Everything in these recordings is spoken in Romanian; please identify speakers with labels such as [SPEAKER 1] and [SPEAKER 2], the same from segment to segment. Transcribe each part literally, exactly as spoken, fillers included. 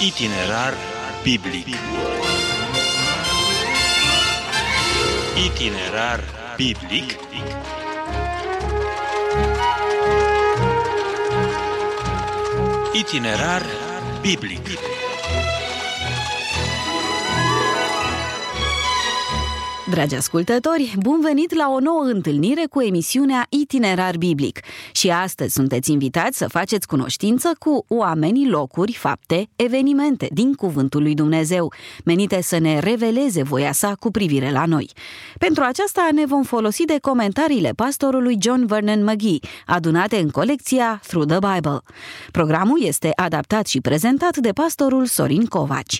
[SPEAKER 1] Itinerar biblic. Itinerar biblic. Itinerar biblic.
[SPEAKER 2] Dragi ascultători, bun venit la o nouă întâlnire cu emisiunea Itinerar Biblic. Și astăzi sunteți invitați să faceți cunoștință cu oamenii, locuri, fapte, evenimente din Cuvântul lui Dumnezeu, menite să ne reveleze voia sa cu privire la noi. Pentru aceasta ne vom folosi de comentariile pastorului John Vernon McGee, adunate în colecția Through the Bible. Programul este adaptat și prezentat de pastorul Sorin Covaci.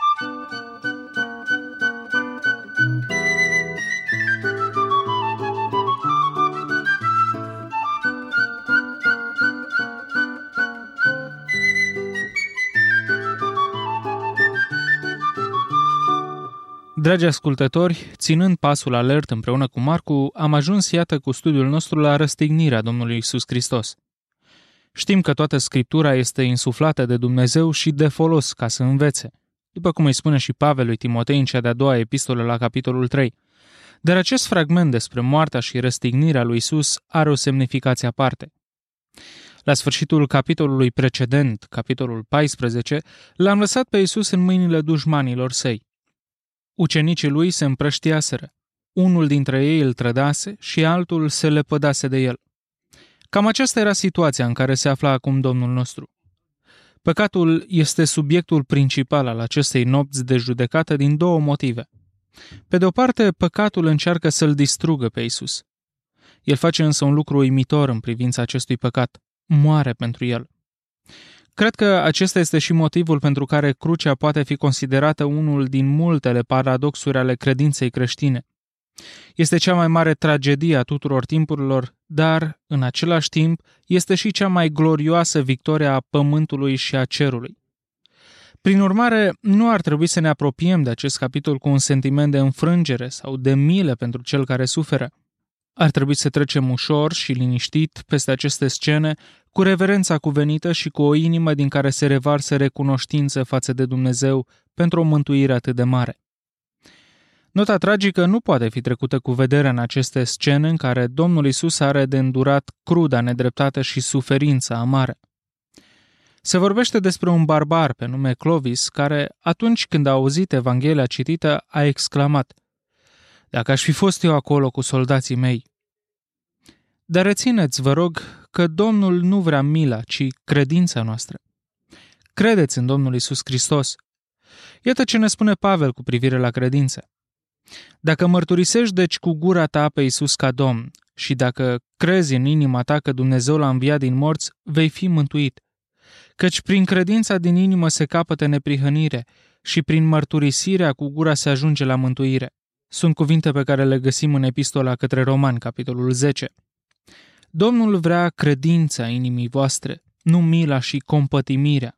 [SPEAKER 3] Dragi ascultători, ținând pasul alert împreună cu Marcu, am ajuns, iată, cu studiul nostru la răstignirea Domnului Iisus Hristos. Știm că toată Scriptura este insuflată de Dumnezeu și de folos ca să învețe, după cum îi spune și Pavel lui Timotei în cea de-a doua epistolă la capitolul trei. Dar acest fragment despre moartea și răstignirea lui Iisus are o semnificație aparte. La sfârșitul capitolului precedent, capitolul paisprezece, l-am lăsat pe Iisus în mâinile dușmanilor săi. Ucenicii lui se împrăștiaseră. Unul dintre ei îl trădase și altul se lepădase de el. Cam aceasta era situația în care se afla acum Domnul nostru. Păcatul este subiectul principal al acestei nopți de judecată din două motive. Pe de o parte, păcatul încearcă să-l distrugă pe Iisus. El face însă un lucru uimitor în privința acestui păcat. Moare pentru el. Cred că acesta este și motivul pentru care crucea poate fi considerată unul din multele paradoxuri ale credinței creștine. Este cea mai mare tragedie a tuturor timpurilor, dar, în același timp, este și cea mai glorioasă victorie a pământului și a cerului. Prin urmare, nu ar trebui să ne apropiem de acest capitol cu un sentiment de înfrângere sau de milă pentru cel care suferă. Ar trebui să trecem ușor și liniștit peste aceste scene, cu reverența cuvenită și cu o inimă din care se revarsă recunoștință față de Dumnezeu pentru o mântuire atât de mare. Nota tragică nu poate fi trecută cu vederea în aceste scene în care Domnul Iisus are de îndurat cruda nedreptate și suferința amară. Se vorbește despre un barbar pe nume Clovis, care, atunci când a auzit Evanghelia citită, a exclamat: „Dacă aș fi fost eu acolo cu soldații mei!” Dar rețineți, vă rog, că Domnul nu vrea mila, ci credința noastră. Credeți în Domnul Iisus Hristos. Iată ce ne spune Pavel cu privire la credință. Dacă mărturisești deci cu gura ta pe Iisus ca Domn și dacă crezi în inima ta că Dumnezeu l-a înviat din morți, vei fi mântuit. Căci prin credința din inimă se capătă neprihănire și prin mărturisirea cu gura se ajunge la mântuire. Sunt cuvinte pe care le găsim în epistola către Romani, capitolul zece. Domnul vrea credința inimii voastre, nu mila și compătimirea.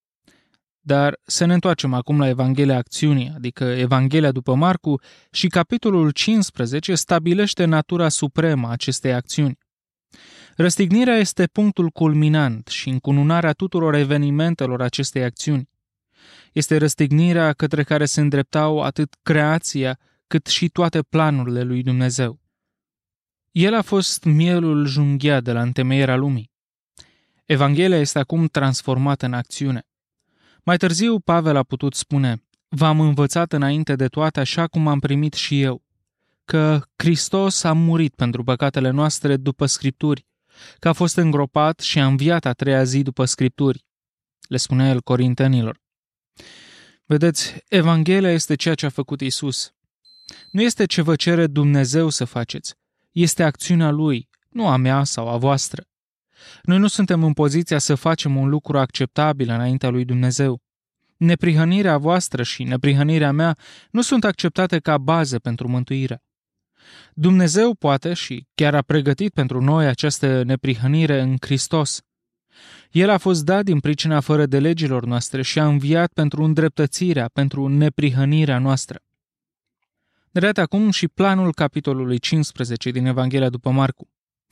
[SPEAKER 3] Dar să ne întoarcem acum la Evanghelia acțiunii, adică Evanghelia după Marcu, și capitolul cincisprezece stabilește natura supremă a acestei acțiuni. Răstignirea este punctul culminant și încununarea tuturor evenimentelor acestei acțiuni. Este răstignirea către care se îndreptau atât creația, cât și toate planurile lui Dumnezeu. El a fost mielul junghiat de la întemeierea lumii. Evanghelia este acum transformată în acțiune. Mai târziu, Pavel a putut spune: „V-am învățat înainte de toate așa cum am primit și eu, că Hristos a murit pentru păcatele noastre după Scripturi, că a fost îngropat și a înviat a treia zi după Scripturi”, le spunea el corintenilor. Vedeți, Evanghelia este ceea ce a făcut Iisus. Nu este ce vă cere Dumnezeu să faceți, este acțiunea Lui, nu a mea sau a voastră. Noi nu suntem în poziția să facem un lucru acceptabil înaintea lui Dumnezeu. Neprihănirea voastră și neprihănirea mea nu sunt acceptate ca bază pentru mântuire. Dumnezeu poate și chiar a pregătit pentru noi această neprihănire în Hristos. El a fost dat din pricina fără de legilor noastre și a înviat pentru îndreptățirea, pentru neprihănirea noastră. Iată acum și planul capitolului cincisprezece din Evanghelia după Marcu.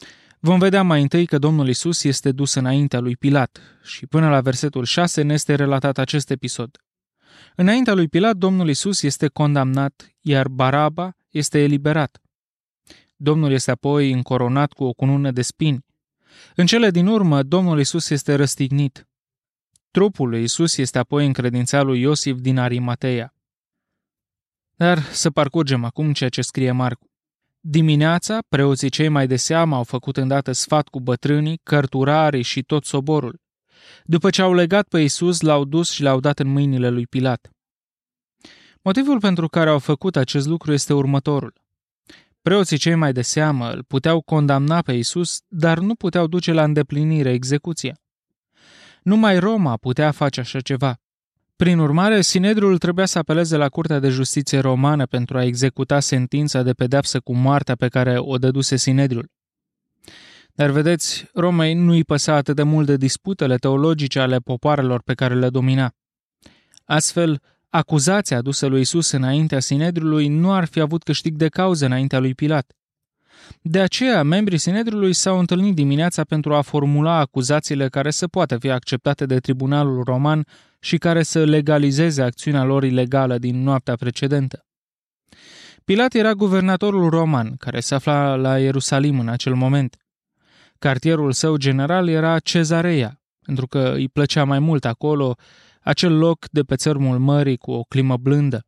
[SPEAKER 3] Vom vedea mai întâi că Domnul Iisus este dus înaintea lui Pilat și până la versetul șase ne este relatat acest episod. Înaintea lui Pilat, Domnul Iisus este condamnat, iar Baraba este eliberat. Domnul este apoi încoronat cu o cunună de spini. În cele din urmă, Domnul Iisus este răstignit. Trupul lui Iisus este apoi încredințat lui Iosif din Arimateea. Dar să parcurgem acum ceea ce scrie Marcu. Dimineața, preoții cei mai de seamă au făcut îndată sfat cu bătrânii, cărturarii și tot soborul. După ce au legat pe Iisus, l-au dus și l-au dat în mâinile lui Pilat. Motivul pentru care au făcut acest lucru este următorul. Preoții cei mai de seamă îl puteau condamna pe Iisus, dar nu puteau duce la îndeplinire execuția. Numai Roma putea face așa ceva. Prin urmare, Sinedriul trebuia să apeleze la Curtea de Justiție romană pentru a executa sentința de pedeapsă cu moartea pe care o dăduse Sinedriul. Dar vedeți, Romei nu îi păsa atât de mult de disputele teologice ale popoarelor pe care le domina. Astfel, acuzația adusă lui Iisus înaintea Sinedriului nu ar fi avut câștig de cauză înaintea lui Pilat. De aceea, membrii Sinedriului s-au întâlnit dimineața pentru a formula acuzațiile care să poată fi acceptate de tribunalul roman și care să legalizeze acțiunea lor ilegală din noaptea precedentă. Pilat era guvernatorul roman, care se afla la Ierusalim în acel moment. Cartierul său general era Cezarea, pentru că îi plăcea mai mult acolo, acel loc de pe țărmul mării cu o climă blândă.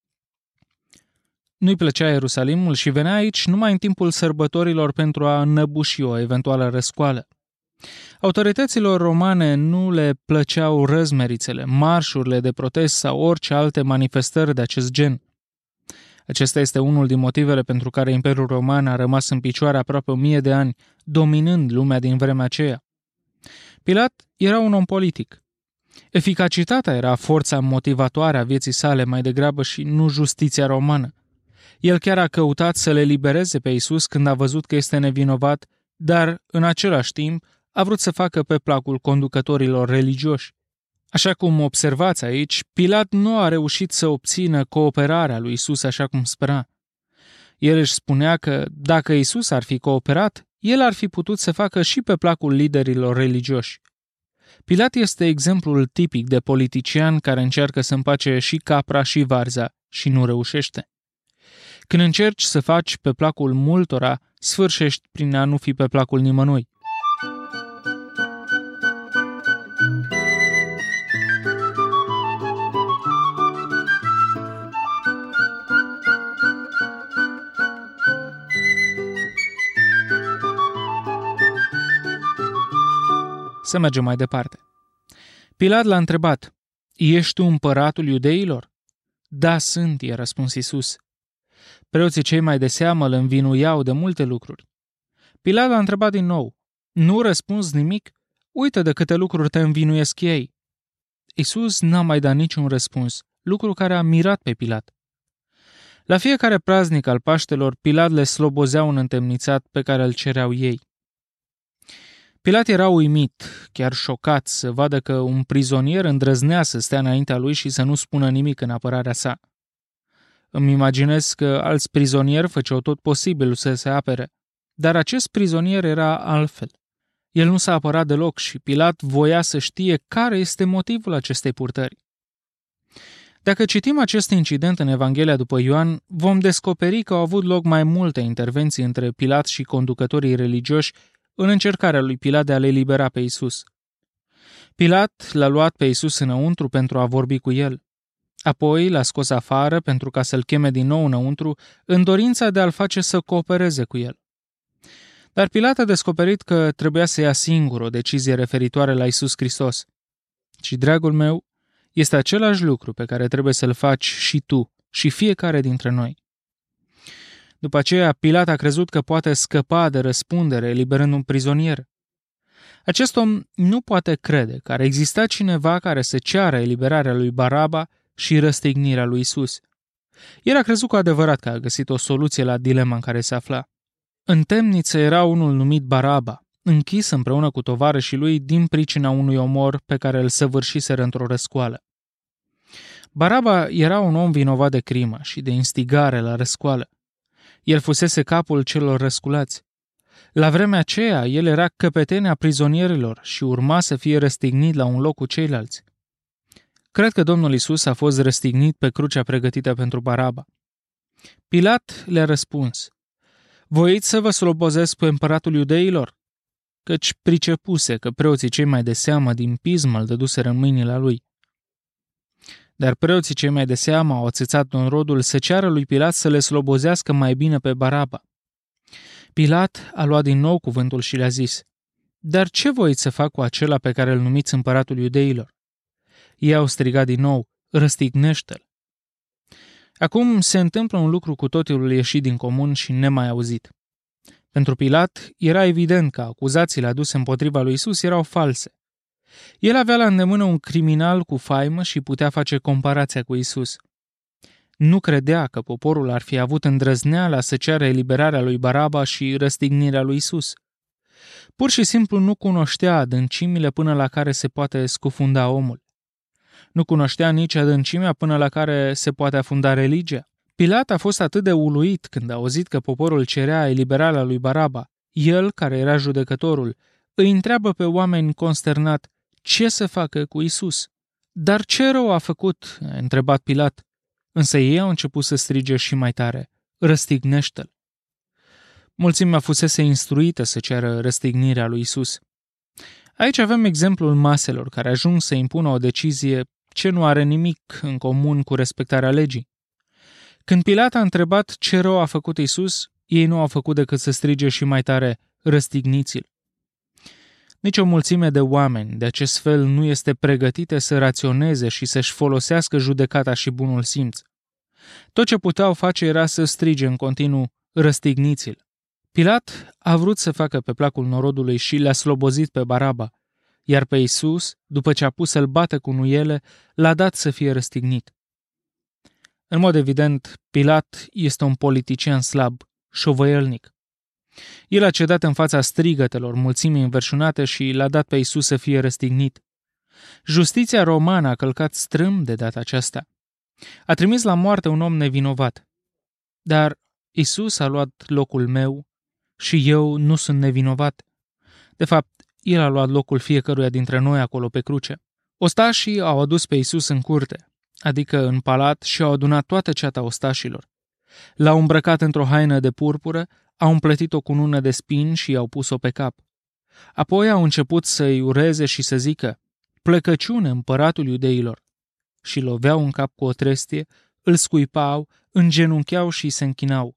[SPEAKER 3] Nu-i plăcea Ierusalimul și venea aici numai în timpul sărbătorilor pentru a înnăbuși o eventuală răscoală. Autorităților romane nu le plăceau răzmerițele, marșurile de protest sau orice alte manifestări de acest gen. Acesta este unul din motivele pentru care Imperiul Roman a rămas în picioare aproape o mie de ani, dominând lumea din vremea aceea. Pilat era un om politic. Eficacitatea era forța motivatoare a vieții sale mai degrabă și nu justiția romană. El chiar a căutat să le libereze pe Iisus când a văzut că este nevinovat, dar, în același timp, a vrut să facă pe placul conducătorilor religioși. Așa cum observați aici, Pilat nu a reușit să obțină cooperarea lui Iisus așa cum spera. El își spunea că, dacă Iisus ar fi cooperat, el ar fi putut să facă și pe placul liderilor religioși. Pilat este exemplul tipic de politician care încearcă să împace și capra și varza și nu reușește. Când încerci să faci pe placul multora, sfârșești prin a nu fi pe placul nimănui. Să mergem mai departe. Pilat l-a întrebat, ești tu împăratul iudeilor? Da, sunt, i-a răspuns Iisus. Preoții cei mai de seamă îl învinuiau de multe lucruri. Pilat l-a întrebat din nou, nu răspunzi nimic? Uită de câte lucruri te învinuiesc ei. Iisus n-a mai dat niciun răspuns, lucru care a mirat pe Pilat. La fiecare praznic al Paștelor, Pilat le slobozea un întemnițat pe care îl cereau ei. Pilat era uimit, chiar șocat, să vadă că un prizonier îndrăznea să stea înaintea lui și să nu spună nimic în apărarea sa. Îmi imaginez că alți prizonieri făceau tot posibilul să se apere, dar acest prizonier era altfel. El nu s-a apărat deloc și Pilat voia să știe care este motivul acestei purtări. Dacă citim acest incident în Evanghelia după Ioan, vom descoperi că au avut loc mai multe intervenții între Pilat și conducătorii religioși în încercarea lui Pilat de a le elibera pe Iisus. Pilat l-a luat pe Iisus înăuntru pentru a vorbi cu el. Apoi l-a scos afară pentru ca să-l cheme din nou înăuntru în dorința de a-l face să coopereze cu el. Dar Pilat a descoperit că trebuia să ia singur o decizie referitoare la Iisus Hristos. Și, dragul meu, este același lucru pe care trebuie să-l faci și tu și fiecare dintre noi. După aceea, Pilat a crezut că poate scăpa de răspundere eliberând un prizonier. Acest om nu poate crede că ar exista cineva care să ceară eliberarea lui Baraba și răstignirea lui Iisus. El a crezut cu adevărat că a găsit o soluție la dilema în care se afla. În temniță era unul numit Baraba, închis împreună cu tovarășii lui din pricina unui omor pe care îl săvârșiseră într-o răscoală. Baraba era un om vinovat de crimă și de instigare la răscoală. El fusese capul celor răsculați. La vremea aceea, el era căpetenea prizonierilor și urma să fie răstignit la un loc cu ceilalți. Cred că Domnul Iisus a fost răstignit pe crucea pregătită pentru Baraba. Pilat le-a răspuns: voiți să vă slobozesc pe împăratul iudeilor? Căci pricepuse că preoții cei mai de seamă din pismă îl dăduseră în mâinile lui. Dar preoții cei mai de seamă au ațățat norodul să ceară lui Pilat să le slobozească mai bine pe Baraba. Pilat a luat din nou cuvântul și le-a zis: dar ce voiți să fac cu acela pe care îl numiți împăratul iudeilor? Ei au strigat din nou: răstignește-l. Acum se întâmplă un lucru cu totul ieșit din comun și nemai auzit. Pentru Pilat era evident că acuzațiile aduse împotriva lui Iisus erau false. El avea la îndemână un criminal cu faimă și putea face comparația cu Iisus. Nu credea că poporul ar fi avut îndrăzneala să ceară eliberarea lui Baraba și răstignirea lui Iisus. Pur și simplu nu cunoștea adâncimile până la care se poate scufunda omul. Nu cunoștea nici adâncimea până la care se poate afunda religia. Pilat a fost atât de uluit când a auzit că poporul cerea eliberarea lui Baraba. El, care era judecătorul, îi întreabă pe oameni consternat ce să facă cu Iisus. Dar ce rău a făcut? A întrebat Pilat. Însă ei au început să strige și mai tare: răstignește-l. Mulțimea fusese instruită să ceară răstignirea lui Iisus. Aici avem exemplul maselor care ajung să impună o decizie ce nu are nimic în comun cu respectarea legii. Când Pilat a întrebat ce rău a făcut Iisus, ei nu au făcut decât să strige și mai tare: răstigniți-l. Nici o mulțime de oameni de acest fel nu este pregătită să raționeze și să-și folosească judecata și bunul simț. Tot ce puteau face era să strige în continuu: răstigniți-l. Pilat a vrut să facă pe placul norodului și le-a slobozit pe Baraba, iar pe Iisus, după ce a pus să-l bată cu nuiele, l-a dat să fie răstignit. În mod evident, Pilat este un politician slab, șovăielnic. El a cedat în fața strigătelor mulțimii înverșunate și l-a dat pe Iisus să fie răstignit. Justiția romană a călcat strâmb de data aceasta. A trimis la moarte un om nevinovat. Dar Iisus a luat locul meu și eu nu sunt nevinovat. De fapt, El a luat locul fiecăruia dintre noi acolo pe cruce. Ostașii au adus pe Iisus în curte, adică în palat, și au adunat toată ceata ostașilor. L-au îmbrăcat într-o haină de purpură, au împletit-o cu cunună de spini și i-au pus-o pe cap. Apoi au început să-i ureze și să zică: plecăciune împăratul iudeilor. Și loveau în cap cu o trestie, îl scuipau, îngenuncheau și se închinau.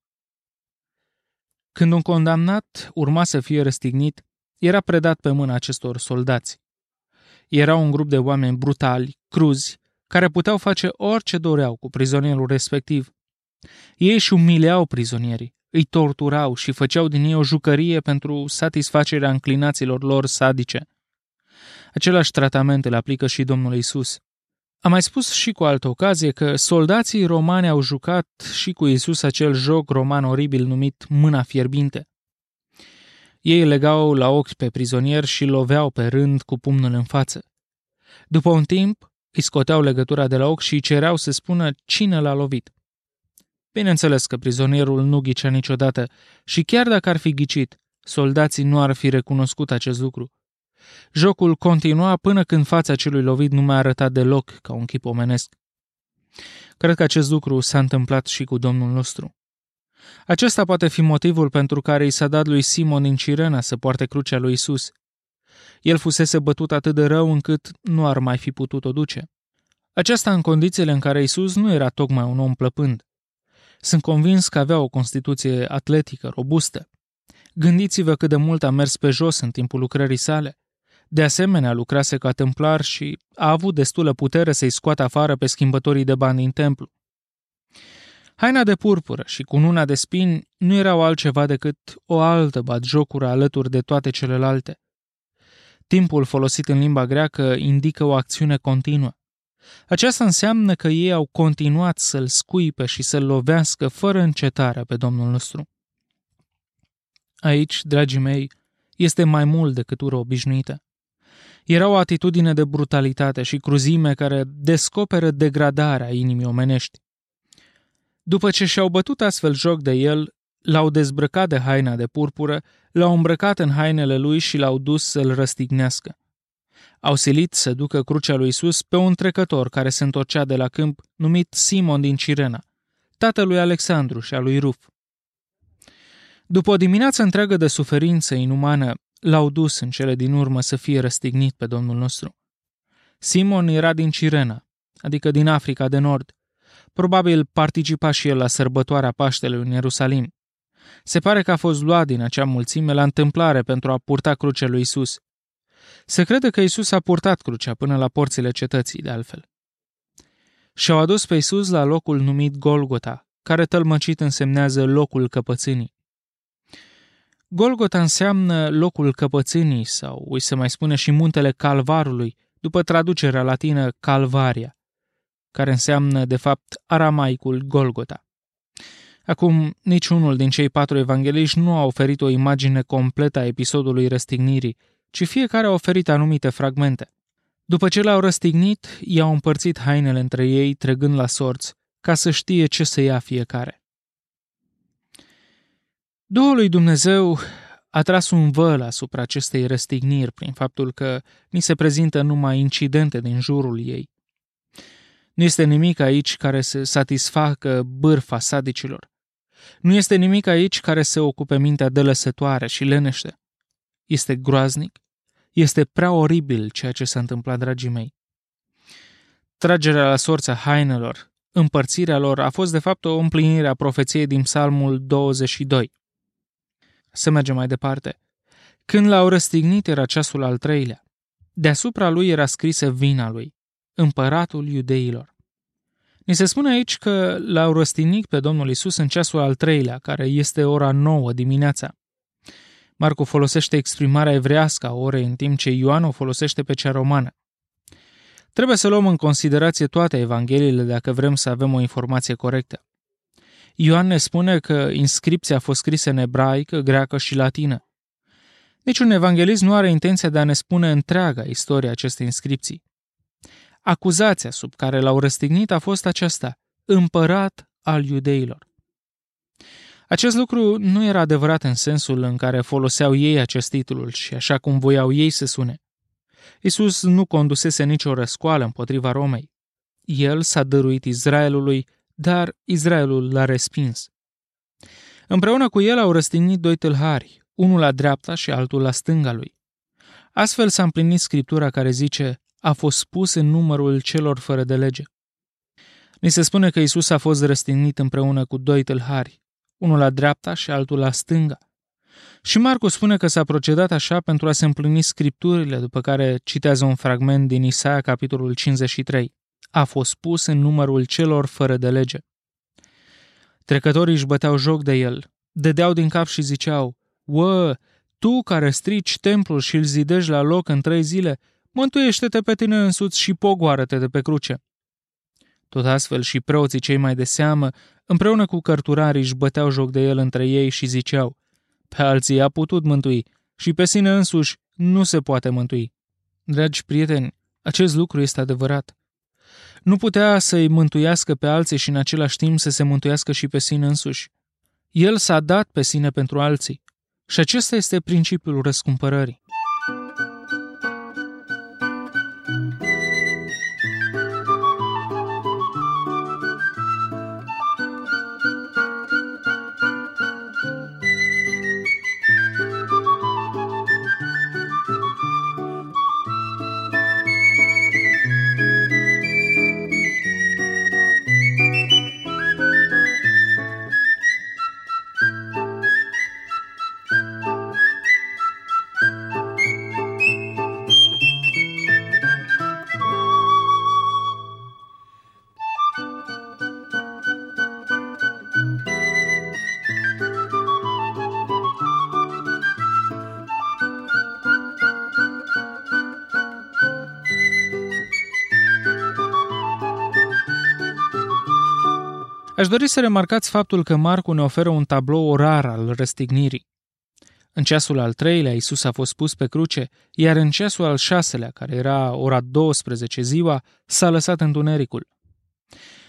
[SPEAKER 3] Când un condamnat urma să fie răstignit, era predat pe mâna acestor soldați. Era un grup de oameni brutali, cruzi, care puteau face orice doreau cu prizonierul respectiv. Ei își umileau prizonierii, îi torturau și făceau din ei o jucărie pentru satisfacerea înclinațiilor lor sadice. Același tratament îl aplică și Domnul Iisus. Am mai spus și cu altă ocazie că soldații romani au jucat și cu Iisus acel joc roman oribil numit mâna fierbinte. Ei legau la ochi pe prizonier și loveau pe rând cu pumnul în față. După un timp, îi scoteau legătura de la ochi și îi cereau să spună cine l-a lovit. Bineînțeles că prizonierul nu ghicea niciodată și chiar dacă ar fi ghicit, soldații nu ar fi recunoscut acest lucru. Jocul continua până când fața celui lovit nu mai arăta deloc ca un chip omenesc. Cred că acest lucru s-a întâmplat și cu Domnul nostru. Acesta poate fi motivul pentru care i s-a dat lui Simon din Cirena să poarte crucea lui Iisus. El fusese bătut atât de rău încât nu ar mai fi putut o duce. Aceasta în condițiile în care Iisus nu era tocmai un om plăpând. Sunt convins că avea o constituție atletică, robustă. Gândiți-vă cât de mult a mers pe jos în timpul lucrării sale. De asemenea, lucrase ca templar și a avut destulă putere să-i scoată afară pe schimbătorii de bani din templu. Haina de purpură și cununa de spini nu erau altceva decât o altă batjocură alături de toate celelalte. Timpul folosit în limba greacă indică o acțiune continuă. Aceasta înseamnă că ei au continuat să-l scuipe și să-l lovească fără încetare pe Domnul nostru. Aici, dragii mei, este mai mult decât ură obișnuită. Era o atitudine de brutalitate și cruzime care descoperă degradarea inimii omenești. După ce și-au bătut astfel joc de el, l-au dezbrăcat de haina de purpură, l-au îmbrăcat în hainele lui și l-au dus să-l răstignească. Au silit să ducă crucea lui Iisus pe un trecător care se întorcea de la câmp, numit Simon din Cirena, tatălui Alexandru și a lui Ruf. După o dimineață întreagă de suferință inumană, l-au dus în cele din urmă să fie răstignit pe Domnul nostru. Simon era din Cirena, adică din Africa de Nord. Probabil participa și el la sărbătoarea Paștelui în Ierusalim. Se pare că a fost luat din acea mulțime la întâmplare pentru a purta crucea lui Iisus. Se crede că Iisus a purtat crucea până la porțile cetății, de altfel. Și-au adus pe Iisus la locul numit Golgota, care tălmăcit însemnează locul căpățânii. Golgota înseamnă locul căpățânii sau, îi se mai spune și muntele Calvarului, după traducerea latină Calvaria, care înseamnă, de fapt, aramaicul Golgota. Acum, niciunul din cei patru evangeliști nu a oferit o imagine completă a episodului răstignirii, ci fiecare a oferit anumite fragmente. După ce l-au răstignit, i-au împărțit hainele între ei, trecând la sorți, ca să știe ce să ia fiecare. Duhul lui Dumnezeu a tras un văl asupra acestei răstigniri prin faptul că ni se prezintă numai incidente din jurul ei. Nu este nimic aici care să satisfacă bârfa sadicilor. Nu este nimic aici care să ocupe mintea delăsătoare și lenește. Este groaznic, este prea oribil ceea ce s-a întâmplat, dragii mei. Tragerea la sorți a hainelor, împărțirea lor, a fost de fapt o împlinire a profeției din Psalmul douăzeci și doi. Să mergem mai departe. Când l-au răstignit era ceasul al treilea. Deasupra lui era scrisă vina lui, împăratul iudeilor. Ni se spune aici că l-au răstignit pe Domnul Iisus în ceasul al treilea, care este ora nouă dimineața. Marcu folosește exprimarea evrească a orei, în timp ce Ioan o folosește pe cea romană. Trebuie să luăm în considerație toate evangheliile dacă vrem să avem o informație corectă. Ioan ne spune că inscripția a fost scrisă în ebraică, greacă și latină. Niciun evanghelist nu are intenția de a ne spune întreaga istoria acestei inscripții. Acuzația sub care l-au răstignit a fost aceasta: împărat al iudeilor. Acest lucru nu era adevărat în sensul în care foloseau ei acest titlu și așa cum voiau ei să sune. Iisus nu condusese nicio răscoală împotriva Romei. El s-a dăruit Israelului, dar Israelul l-a respins. Împreună cu el au răstignit doi tâlhari, unul la dreapta și altul la stânga lui. Astfel s-a împlinit Scriptura care zice: a fost pus în numărul celor fără de lege. Ni se spune că Iisus a fost răstignit împreună cu doi tâlhari, unul la dreapta și altul la stânga. Și Marcu spune că s-a procedat așa pentru a se împlini Scripturile, după care citează un fragment din Isaia, capitolul cincizeci și trei. A fost pus în numărul celor fără de lege. Trecătorii își băteau joc de el, dădeau din cap și ziceau: Ă, tu care strici templul și îl zidești la loc în trei zile, mântuiește-te pe tine însuți și pogoară-te de pe cruce. Tot astfel și preoții cei mai de seamă, împreună cu cărturarii, își băteau joc de el între ei și ziceau: pe alții a putut mântui și pe sine însuși nu se poate mântui. Dragi prieteni, acest lucru este adevărat. Nu putea să-i mântuiască pe alții și în același timp să se mântuiască și pe sine însuși. El s-a dat pe sine pentru alții și acesta este principiul răscumpărării. Aș dori să remarcați faptul că Marcu ne oferă un tablou orar al răstignirii. În ceasul al treilea, Iisus a fost pus pe cruce, iar în ceasul al șaselea, care era ora douăsprezece ziua, s-a lăsat întunericul.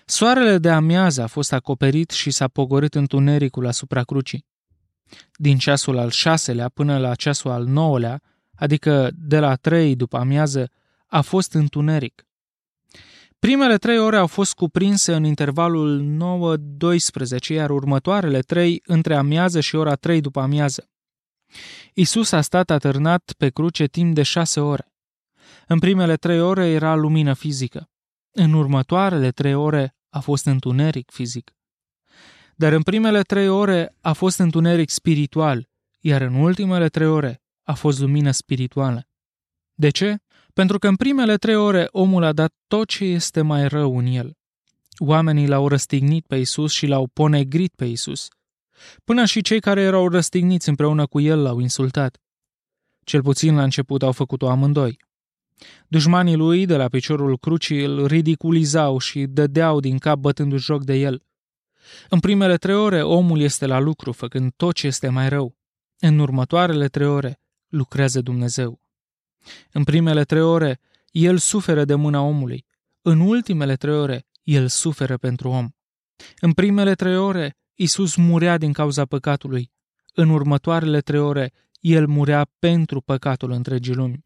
[SPEAKER 3] Soarele de amiază a fost acoperit și s-a pogorât întunericul asupra crucii. Din ceasul al șaselea până la ceasul al nouălea, adică de la trei după amiază, a fost întuneric. Primele trei ore au fost cuprinse în intervalul nouă doisprezece, iar următoarele trei între amiază și ora trei după amiază. Iisus a stat atârnat pe cruce timp de șase ore. În primele trei ore era lumină fizică. În următoarele trei ore a fost întuneric fizic. Dar în primele trei ore a fost întuneric spiritual, iar în ultimele trei ore a fost lumină spirituală. De ce? Pentru că în primele trei ore omul a dat tot ce este mai rău în el. Oamenii l-au răstignit pe Iisus și l-au ponegrit pe Iisus. Până și cei care erau răstigniți împreună cu el l-au insultat. Cel puțin la început au făcut-o amândoi. Dușmanii lui de la piciorul crucii îl ridiculizau și dădeau din cap bătându-și joc de el. În primele trei ore omul este la lucru, făcând tot ce este mai rău. În următoarele trei ore lucrează Dumnezeu. În primele trei ore el suferă de mâna omului. În ultimele trei ore el suferă pentru om. În primele trei ore Iisus murea din cauza păcatului. În următoarele trei ore el murea pentru păcatul întregii lumi.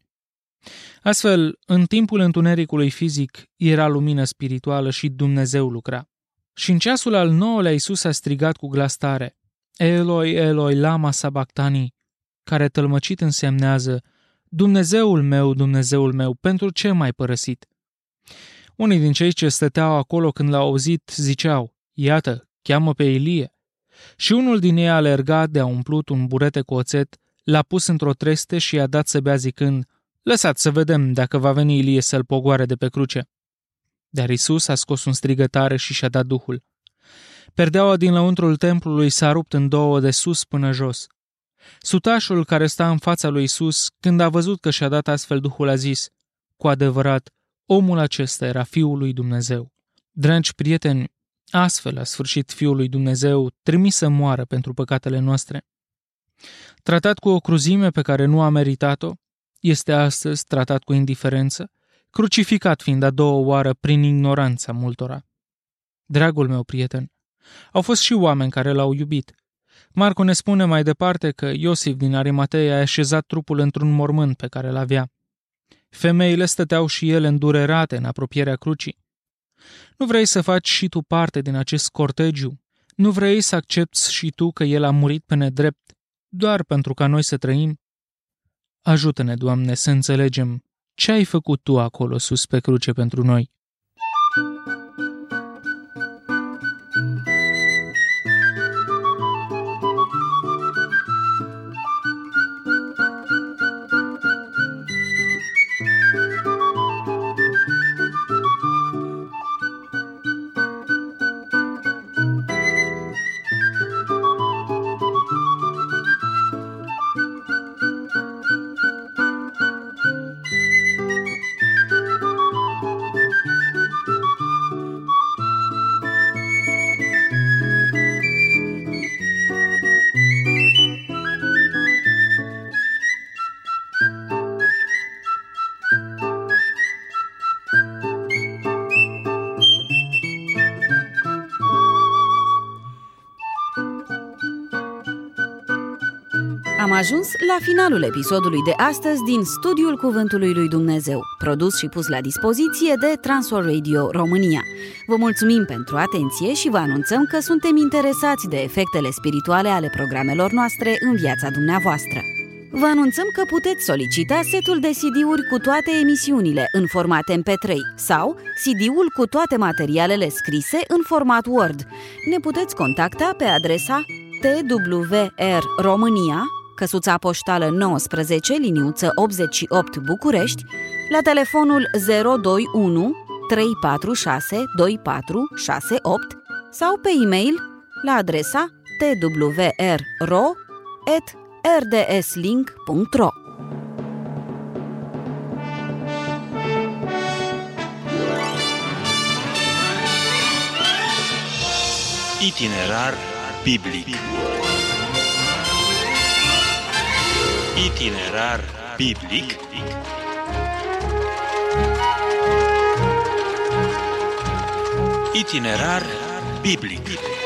[SPEAKER 3] Astfel, în timpul întunericului fizic era lumină spirituală și Dumnezeu lucra. Și în ceasul al nouălea Iisus a strigat cu glas tare: Eloi, Eloi, lama sabactani, care tălmăcit însemnează: Dumnezeul meu, Dumnezeul meu, pentru ce m-ai părăsit? Unii din cei ce stăteau acolo când l-au auzit ziceau: Iată, cheamă pe Ilie. Și unul din ei a alergat de a umplut un burete cu oțet, l-a pus într-o treste și i-a dat să bea zicând: Lăsați să vedem dacă va veni Ilie să-l pogoare de pe cruce. Dar Iisus a scos un strigăt tare și și-a dat Duhul. Perdeaua din lăuntrul templului s-a rupt în două de sus până jos. Sutașul care sta în fața lui Iisus, când a văzut că și-a dat astfel Duhul, a zis: Cu adevărat, omul acesta era Fiul lui Dumnezeu. Dragi prieteni, astfel a sfârșit Fiul lui Dumnezeu, trimis să moară pentru păcatele noastre. Tratat cu o cruzime pe care nu a meritat-o, este astăzi tratat cu indiferență, crucificat fiind a doua oară prin ignoranța multora. Dragul meu prieten, au fost și oameni care l-au iubit. Marcu ne spune mai departe că Iosif din Arimatei a așezat trupul într-un mormânt pe care l-avea. Femeile stăteau și ele îndurerate în apropierea crucii. Nu vrei să faci și tu parte din acest cortegiu? Nu vrei să accepți și tu că el a murit pe nedrept, doar pentru ca noi să trăim? Ajută-ne, Doamne, să înțelegem ce ai făcut Tu acolo sus pe cruce pentru noi.
[SPEAKER 2] Am ajuns la finalul episodului de astăzi din Studiul Cuvântului lui Dumnezeu, produs și pus la dispoziție de Transworld Radio România. Vă mulțumim pentru atenție și vă anunțăm că suntem interesați de efectele spirituale ale programelor noastre în viața dumneavoastră. Vă anunțăm că puteți solicita setul de C D-uri cu toate emisiunile în format M P trei sau C D-ul cu toate materialele scrise în format Word. Ne puteți contacta pe adresa T W R România, căsuța poștală nouăsprezece, liniuță optzeci și opt București, la telefonul zero doi unu trei patru șase doi patru șase opt sau pe e-mail la adresa t w r r o at r d s link punct r o.
[SPEAKER 1] Itinerar biblic. Itinerar biblic. Itinerar biblic.